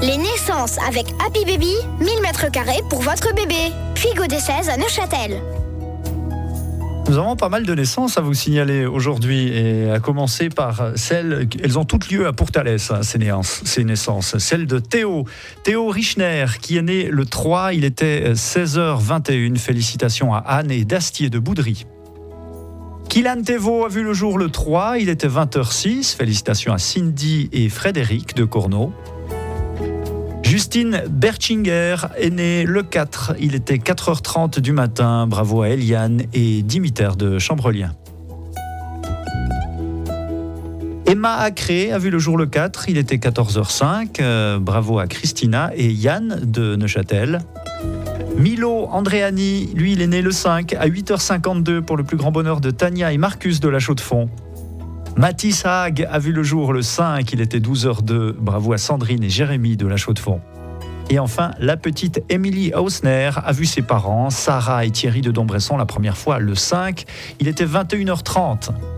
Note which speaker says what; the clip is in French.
Speaker 1: Les naissances avec Happy Baby, 1000 m² pour votre bébé. Puy des 16 à Neuchâtel.
Speaker 2: Nous avons pas mal de naissances à vous signaler aujourd'hui, et à commencer par celles, elles ont toutes lieu à Pourtalès, ces naissances. Celle de Théo Richner, qui est né le 3, il était 16h21. Félicitations à Anne et d'Astier de Boudry. Kylian Thévaux a vu le jour le 3, il était 20h06. Félicitations à Cindy et Frédéric de Cournot. Justine Berchinger est née le 4, il était 4h30 du matin. Bravo à Eliane et Dimitter de Chambrelien. Emma Acré a vu le jour le 4, il était 14h05. Bravo à Christina et Yann de Neuchâtel. Milo Andréani, lui, il est né le 5 à 8h52 pour le plus grand bonheur de Tania et Marcus de la Chaux-de-Fonds. Mathis Haag a vu le jour le 5, il était 12h02. Bravo à Sandrine et Jérémy de la Chaux-de-Fonds. Et enfin, la petite Émilie Hausner a vu ses parents, Sarah et Thierry de Dombresson, la première fois le 5, il était 21h30.